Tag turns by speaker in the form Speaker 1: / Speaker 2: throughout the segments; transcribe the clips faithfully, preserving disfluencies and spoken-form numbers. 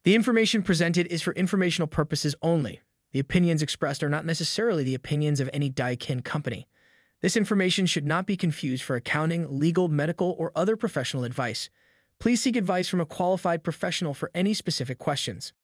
Speaker 1: The information presented is for informational purposes only. The opinions expressed are not necessarily the opinions of any Daikin company. This information should not be confused for accounting, legal, medical, or other professional advice. Please seek advice from a qualified professional for any specific questions.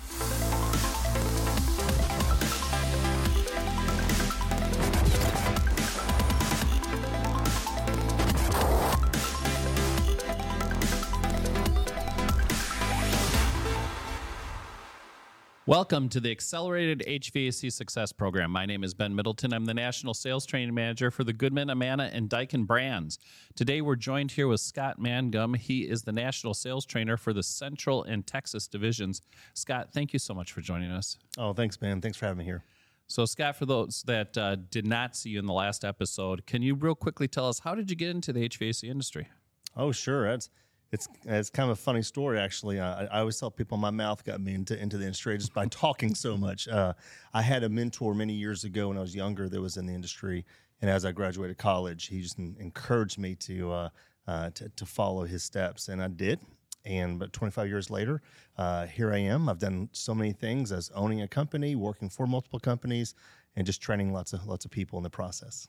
Speaker 2: Welcome to the Accelerated H V A C Success Program. My name is Ben Middleton. I'm the National Sales Training Manager for the Goodman, Amana, and Daikin brands. Today, we're joined here with Scott Mangum. He is the National Sales Trainer for the Central and Texas divisions. Scott, thank you so much for joining us.
Speaker 3: Oh, thanks, Ben. Thanks for having me here.
Speaker 2: So, Scott, for those that uh, did not see you in the last episode, can you real quickly tell us, how did you get into the H V A C industry?
Speaker 3: Oh, sure. That's It's it's kind of a funny story, actually. I, I always tell people my mouth got me into, into the industry just by talking so much. Uh, I had a mentor many years ago when I was younger that was in the industry, and as I graduated college, he just encouraged me to uh, uh, to, to follow his steps, and I did. And but twenty-five years later, uh, here I am. I've done so many things as owning a company, working for multiple companies, and just training lots of lots of people in the process.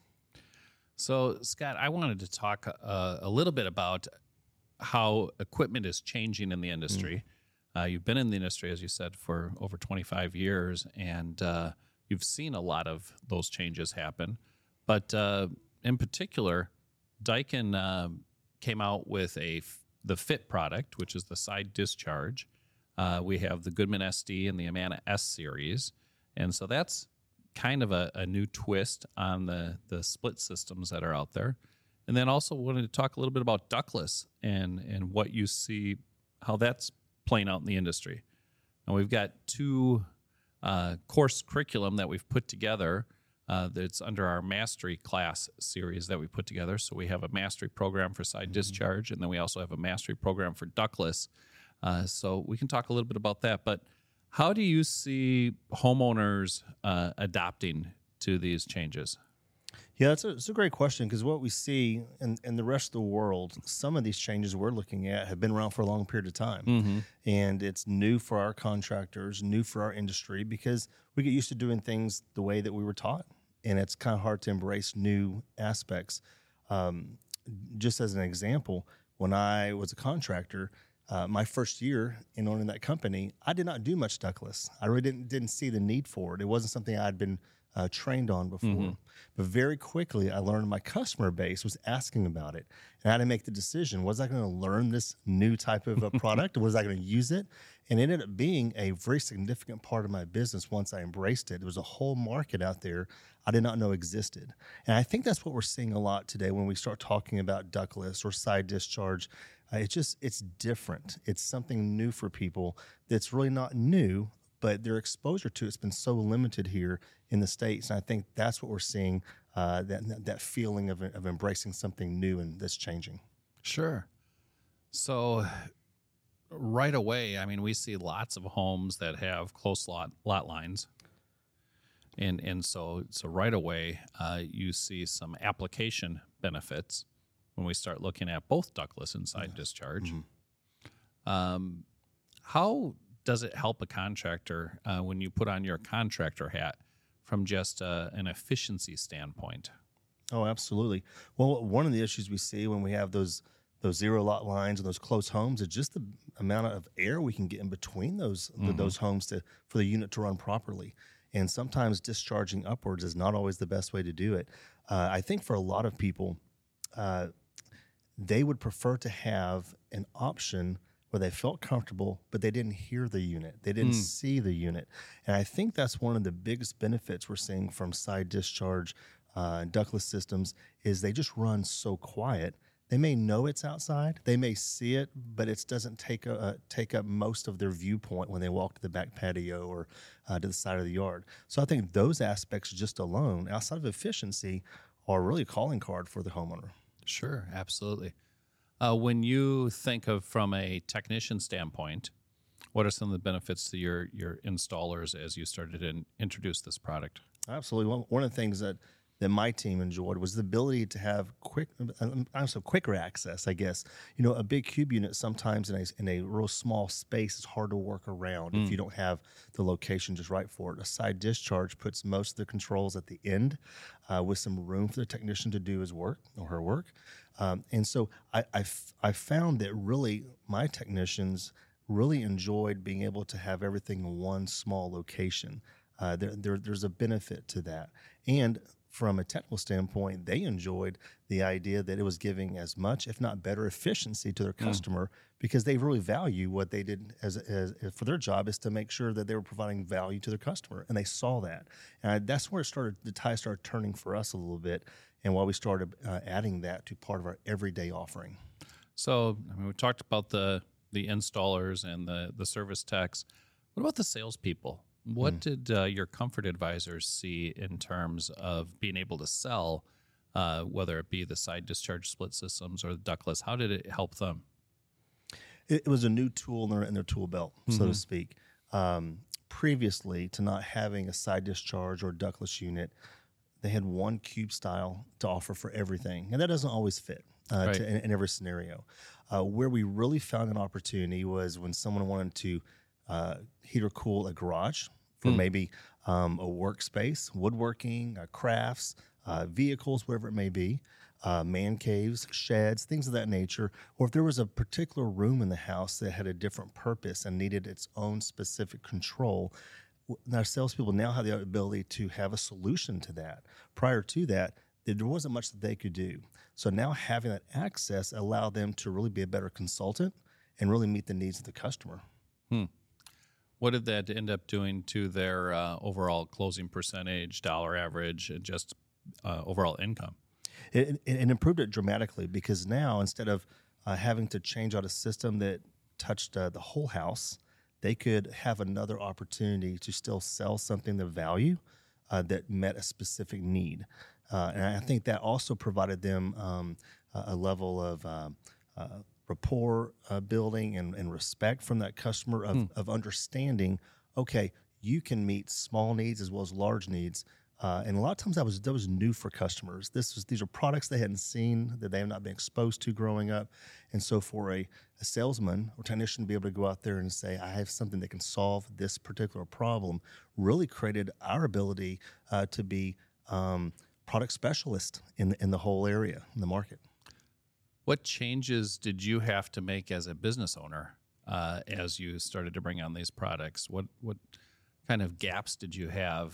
Speaker 2: So, Scott, I wanted to talk uh, a little bit about how equipment is changing in the industry. Mm. Uh, you've been in the industry, as you said, for over twenty-five years, and uh, you've seen a lot of those changes happen. But uh, in particular, Daikin uh, came out with a the Fit product, which is the side discharge. Uh, we have the Goodman S D and the Amana S series, and so that's kind of a, a new twist on the the split systems that are out there. And then also wanted to talk a little bit about ductless and, and what you see, how that's playing out in the industry. Now, we've got two uh, course curriculum that we've put together uh, that's under our Mastery class series that we put together. So we have a Mastery program for side mm-hmm. discharge, and then we also have a Mastery program for ductless. Uh, so we can talk a little bit about that. But how do you see homeowners uh, adapting to these changes?
Speaker 3: Yeah, that's a, that's a great question, because what we see in, in the rest of the world, some of these changes we're looking at have been around for a long period of time. Mm-hmm. And it's new for our contractors, new for our industry, because we get used to doing things the way that we were taught. And it's kind of hard to embrace new aspects. Um, just as an example, when I was a contractor, uh, my first year in owning that company, I did not do much ductless. I really didn't, didn't see the need for it. It wasn't something I'd been Uh, trained on before. Mm-hmm. But very quickly, I learned my customer base was asking about it. And I had to make the decision, was I going to learn this new type of a product? Or was I going to use it? And it ended up being a very significant part of my business once I embraced it. There was a whole market out there I did not know existed. And I think that's what we're seeing a lot today when we start talking about ductless or side discharge. Uh, it's just, it's different. It's something new for people that's really not new, but their exposure to it's been so limited here in the States. And I think that's what we're seeing, uh, that that feeling of, of embracing something new and that's changing.
Speaker 2: Sure. So right away, I mean, we see lots of homes that have close lot, lot lines. And and so so right away, uh, you see some application benefits when we start looking at both ductless and side yeah. discharge. Mm-hmm. Um, how does it help a contractor uh, when you put on your contractor hat from just uh, an efficiency standpoint?
Speaker 3: Oh, absolutely. Well, one of the issues we see when we have those those zero lot lines and those close homes is just the amount of air we can get in between those mm-hmm. those homes to for the unit to run properly. And sometimes discharging upwards is not always the best way to do it. Uh, I think for a lot of people, uh, they would prefer to have an option where they felt comfortable, but they didn't hear the unit. They didn't mm. see the unit. And I think that's one of the biggest benefits we're seeing from side discharge uh, ductless systems is they just run so quiet. They may know it's outside. They may see it, but it doesn't take a, uh, take up most of their viewpoint when they walk to the back patio or uh, to the side of the yard. So I think those aspects just alone, outside of efficiency, are really a calling card for the homeowner.
Speaker 2: Sure, absolutely. Uh, when you think of from a technician standpoint, what are some of the benefits to your your installers as you started to introduce this product?
Speaker 3: Absolutely. One, one of the things that that my team enjoyed was the ability to have quick, also quicker access, I guess. You know, a big cube unit sometimes in a, in a real small space is hard to work around mm. if you don't have the location just right for it. A side discharge puts most of the controls at the end uh, with some room for the technician to do his work or her work. Um, and so I, I, f- I found that really my technicians really enjoyed being able to have everything in one small location. Uh, there, there, there's a benefit to that. And from a technical standpoint, they enjoyed the idea that it was giving as much, if not better, efficiency to their customer mm. because they really value what they did as, as, as for their job is to make sure that they were providing value to their customer, and they saw that. And I, that's where it started. The tide started turning for us a little bit, and while we started uh, adding that to part of our everyday offering.
Speaker 2: So I mean, we talked about the the installers and the the service techs. What about the salespeople? What mm. did uh, your comfort advisors see in terms of being able to sell, uh, whether it be the side discharge split systems or the ductless? How did it help them?
Speaker 3: It, it was a new tool in their, in their tool belt, mm-hmm. so to speak. Um, previously, to not having a side discharge or ductless unit, they had one cube style to offer for everything, and that doesn't always fit uh, right. to, in, in every scenario. Uh, where we really found an opportunity was when someone wanted to Uh, heat or cool a garage for mm. maybe um, a workspace, woodworking, uh, crafts, uh, vehicles, whatever it may be, uh, man caves, sheds, things of that nature. Or if there was a particular room in the house that had a different purpose and needed its own specific control, our salespeople now have the ability to have a solution to that. Prior to that, there wasn't much that they could do. So now having that access allowed them to really be a better consultant and really meet the needs of the customer.
Speaker 2: Hmm. What did that end up doing to their uh, overall closing percentage, dollar average, and just uh, overall income?
Speaker 3: It, it, it improved it dramatically because now instead of uh, having to change out a system that touched uh, the whole house, they could have another opportunity to still sell something of value uh, that met a specific need. Uh, and I think that also provided them um, a, a level of uh, uh, rapport uh, building and, and respect from that customer of, mm. of understanding, okay, you can meet small needs as well as large needs. Uh, and a lot of times that was that was new for customers. This was These are products they hadn't seen, that they have not been exposed to growing up. And so for a, a salesman or technician to be able to go out there and say, I have something that can solve this particular problem, really created our ability uh, to be um, product specialist in, in the whole area, in the market.
Speaker 2: What changes did you have to make as a business owner uh, as you started to bring on these products? What what kind of gaps did you have?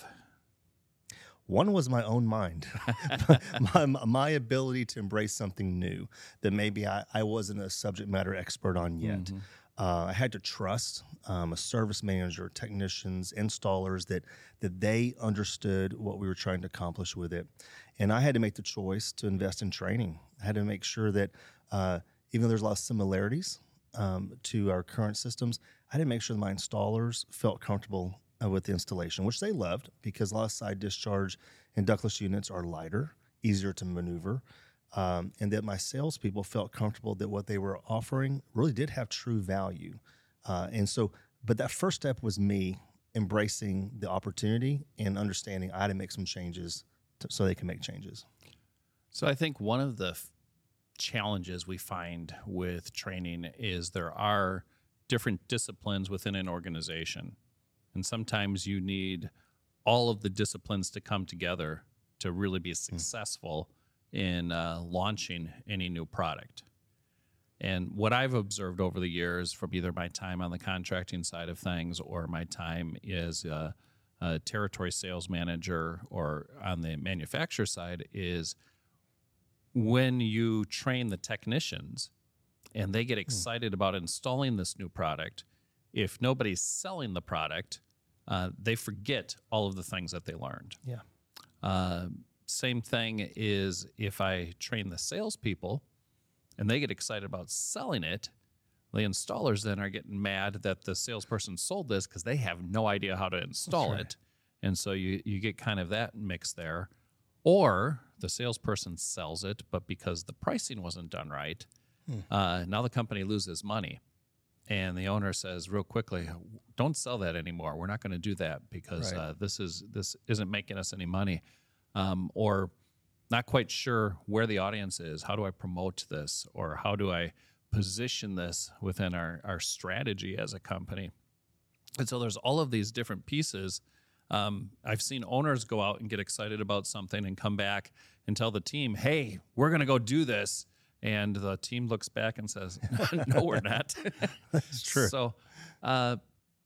Speaker 3: One was my own mind, my, my ability to embrace something new that maybe I, I wasn't a subject matter expert on yet. Mm-hmm. Uh, I had to trust um, a service manager, technicians, installers that that they understood what we were trying to accomplish with it. And I had to make the choice to invest in training. I had to make sure that uh, even though there's a lot of similarities um, to our current systems, I had to make sure that my installers felt comfortable uh, with the installation, which they loved because a lot of side discharge and ductless units are lighter, easier to maneuver. Um, and that my salespeople felt comfortable that what they were offering really did have true value. Uh, and so, but that first step was me embracing the opportunity and understanding I had to make some changes to, so they can make changes.
Speaker 2: So I think one of the f- challenges we find with training is there are different disciplines within an organization. And sometimes you need all of the disciplines to come together to really be successful mm. in uh, launching any new product. And what I've observed over the years from either my time on the contracting side of things or my time as a, a territory sales manager or on the manufacturer side is when you train the technicians and they get excited mm. about installing this new product, if nobody's selling the product, uh, they forget all of the things that they learned.
Speaker 3: Yeah.
Speaker 2: Uh, same thing is if I train the salespeople and they get excited about selling it, the installers then are getting mad that the salesperson sold this because they have no idea how to install right. it. And so you, you get kind of that mix there. Or the salesperson sells it, but because the pricing wasn't done right, hmm. uh, now the company loses money. And the owner says real quickly, don't sell that anymore. We're not going to do that because right. uh, this is this isn't making us any money. um, or not quite sure where the audience is. How do I promote this, or how do I position this within our, our strategy as a company? And so there's all of these different pieces. Um, I've seen owners go out and get excited about something and come back and tell the team, hey, we're going to go do this. And the team looks back and says, no, we're not.
Speaker 3: That's true.
Speaker 2: So uh,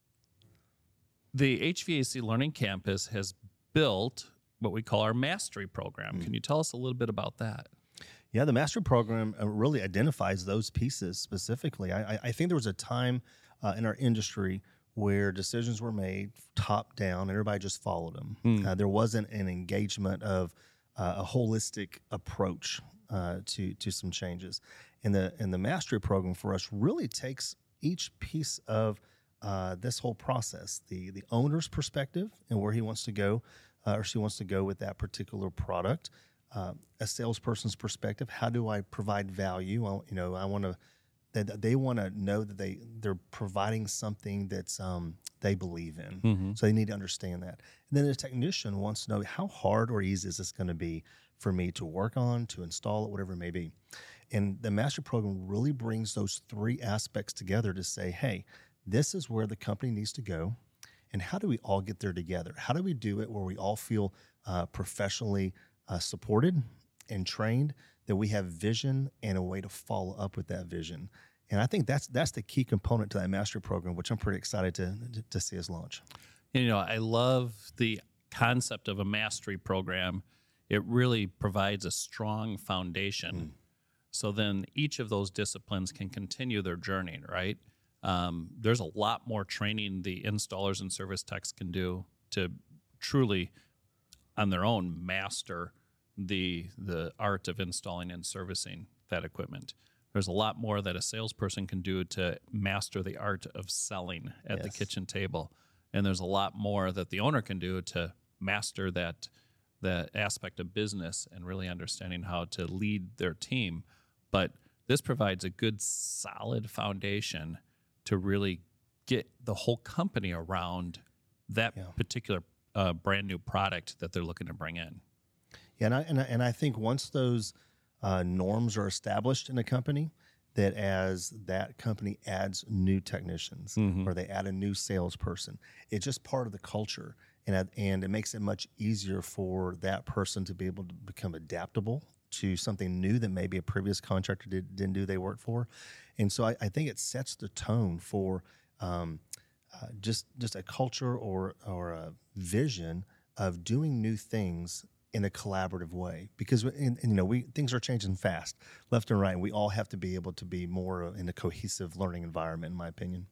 Speaker 2: the H V A C Learning Campus has built what we call our mastery program. Mm. Can you tell us a little bit about that?
Speaker 3: Yeah, the mastery program really identifies those pieces specifically. I, I think there was a time uh, in our industry where decisions were made top down and everybody just followed them. Mm. Uh, there wasn't an engagement of uh, a holistic approach uh, to to some changes. And the and the mastery program for us really takes each piece of uh, this whole process, the the owner's perspective and where he wants to go uh, or she wants to go with that particular product, uh, a salesperson's perspective. How do I provide value? I, you know, I want to. That they want to know that they they're providing something that's um, they believe in, mm-hmm. so they need to understand that. And then the technician wants to know how hard or easy is this going to be for me to work on, to install it, whatever it may be. And the master program really brings those three aspects together to say, hey, this is where the company needs to go, and how do we all get there together? How do we do it where we all feel uh, professionally uh, supported and trained, that we have vision and a way to follow up with that vision. And I think that's that's the key component to that mastery program, which I'm pretty excited to to, to see us launch.
Speaker 2: You know, I love the concept of a mastery program. It really provides a strong foundation. Mm. So then each of those disciplines can continue their journey, right? Um, there's a lot more training the installers and service techs can do to truly, on their own, master the the art of installing and servicing that equipment. There's a lot more that a salesperson can do to master the art of selling at yes. the kitchen table. And there's a lot more that the owner can do to master that that aspect of business and really understanding how to lead their team. But this provides a good, solid foundation to really get the whole company around that yeah. particular uh, brand new product that they're looking to bring in.
Speaker 3: Yeah, and I, and I, and I think once those uh, norms are established in a company, that as that company adds new technicians mm-hmm. or they add a new salesperson, it's just part of the culture, and and it makes it much easier for that person to be able to become adaptable to something new that maybe a previous contractor did, didn't do they worked for. And so I, I think it sets the tone for um, uh, just just a culture or or a vision of doing new things in a collaborative way, because in, in, you know we things are changing fast, left and right. And we all have to be able to be more in a cohesive learning environment, in my opinion.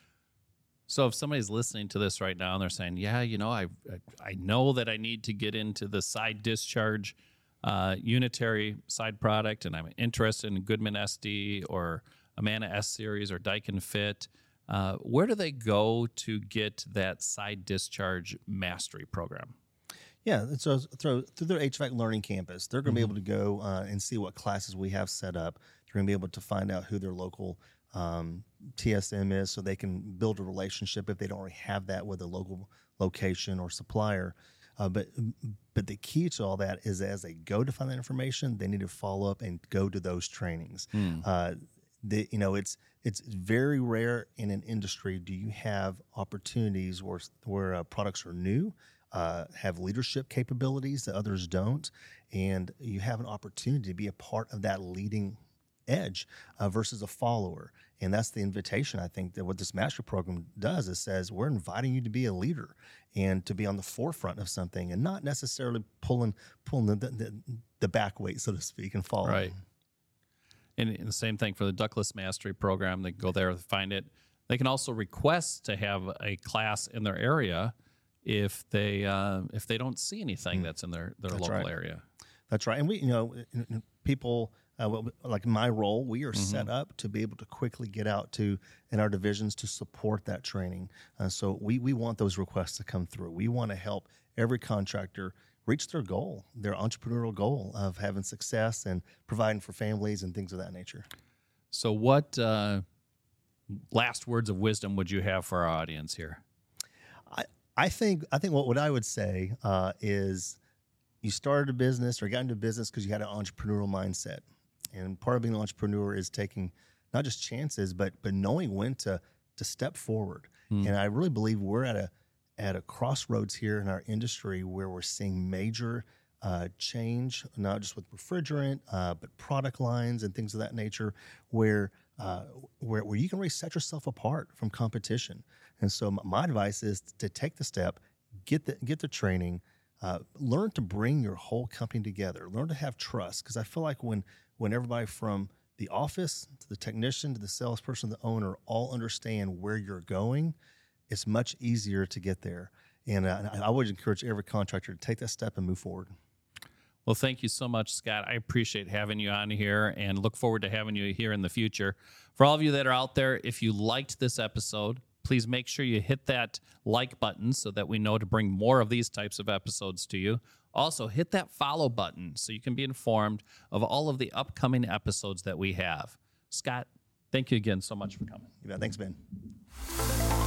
Speaker 2: So, if somebody's listening to this right now and they're saying, "Yeah, you know, I I know that I need to get into the side discharge uh, unitary side product, and I'm interested in Goodman S D or Amana S Series or Daikin Fit," uh, where do they go to get that side discharge mastery program?
Speaker 3: Yeah, so through, through their H V A C Learning Campus, they're going to mm-hmm. be able to go uh, and see what classes we have set up. They're going to be able to find out who their local um, T S M is, so they can build a relationship if they don't already have that with a local location or supplier. Uh, but but the key to all that is as they go to find that information, they need to follow up and go to those trainings. Mm. Uh, the, you know, it's it's very rare in an industry do you have opportunities where where uh, products are new. Uh, have leadership capabilities that others don't, and you have an opportunity to be a part of that leading edge uh, versus a follower. And that's the invitation, I think, that what this master program does. It says we're inviting you to be a leader and to be on the forefront of something, and not necessarily pulling pulling the the, the back weight, so to speak, and following.
Speaker 2: Right. And, and the same thing for the Ductless Mastery Program. They can go there and find it. They can also request to have a class in their area if they uh, if they don't see anything mm. that's in their, their local
Speaker 3: right.
Speaker 2: area.
Speaker 3: That's right. And we, you know, people, uh, well, like my role, we are mm-hmm. set up to be able to quickly get out to, in our divisions, to support that training. Uh, so we, we want those requests to come through. We want to help every contractor reach their goal, their entrepreneurial goal of having success and providing for families and things of that nature.
Speaker 2: So what uh, last words of wisdom would you have for our audience here?
Speaker 3: I, I think I think what, what I would say uh, is you started a business or got into business because you had an entrepreneurial mindset. And part of being an entrepreneur is taking not just chances, but but knowing when to to step forward. Mm. And I really believe we're at a at a crossroads here in our industry where we're seeing major uh, change, not just with refrigerant, uh, but product lines and things of that nature, where uh, where where you can really set yourself apart from competition. And so my advice is to take the step, get the get the training. Uh, learn to bring your whole company together. Learn to have trust, because I feel like when when everybody from the office to the technician to the salesperson, the owner, all understand where you're going, it's much easier to get there. And uh, I would encourage every contractor to take that step and move forward.
Speaker 2: Well, thank you so much, Scott. I appreciate having you on here and look forward to having you here in the future. For all of you that are out there, if you liked this episode, please make sure you hit that like button so that we know to bring more of these types of episodes to you. Also, hit that follow button so you can be informed of all of the upcoming episodes that we have. Scott, thank you again so much for coming.
Speaker 3: Yeah, thanks, Ben.